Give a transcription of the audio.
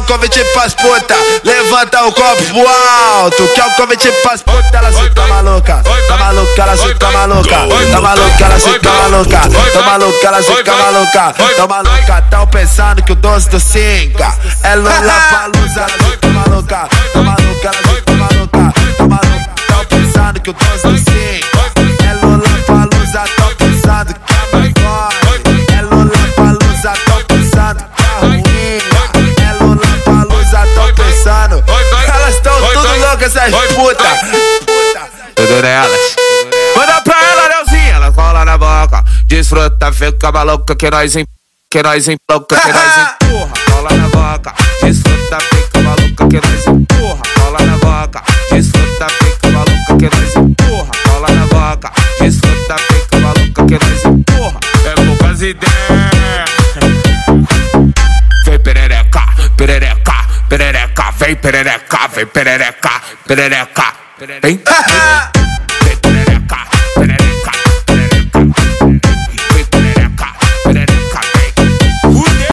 um convite pras puta, levanta o copo pro alto. Quer um convite pras puta, elas ficam maluca. Tá maluca, elas ficam maluca. Tá maluca, elas ficam maluca. Tá maluca, elas ficam maluca. Tá maluca, tão pensando que o doce do Cinca é Lollapalooza, elas ficam maluca. Tá maluca, elas ficam maluca. Tá maluca, tão pensando que o doce do Cinca é Lollapalooza, tão pensando que é maconha. É Lollapalooza, tão pensando que é ruim. É Lollapalooza, tão pensando. Elas tão tudo loucas, essas putas. Tudo nelas. Manda pra ela, Leozinha, ela cola na boca. Desfruta, fica maluca que nós empurra, que nós empurra. Cola na boca, desfruta, fica maluca que nós empurra. Cola na boca, desfruta, fica maluca que nós empurra. Cola na boca, desfruta, fica maluca que nós empurra. É poucas ideias. Vem perereca, perereca, perereca. Vem perereca, vem perereca, perereca. Vem.